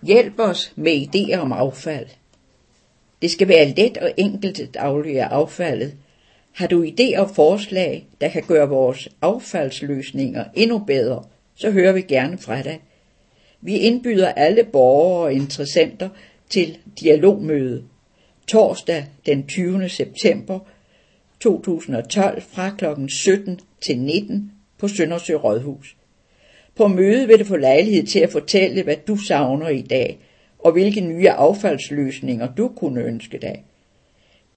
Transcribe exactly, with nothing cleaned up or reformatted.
Hjælp os med idéer om affald. Det skal være let og enkelt at aflevere affaldet. Har du idéer og forslag, der kan gøre vores affaldsløsninger endnu bedre, så hører vi gerne fra dig. Vi indbyder alle borgere og interessenter til dialogmøde torsdag den tyvende september to tusind og tolv fra klokken sytten til nitten på Søndersø Rådhus. På mødet vil du få lejlighed til at fortælle, hvad du savner i dag, og hvilke nye affaldsløsninger du kunne ønske dig.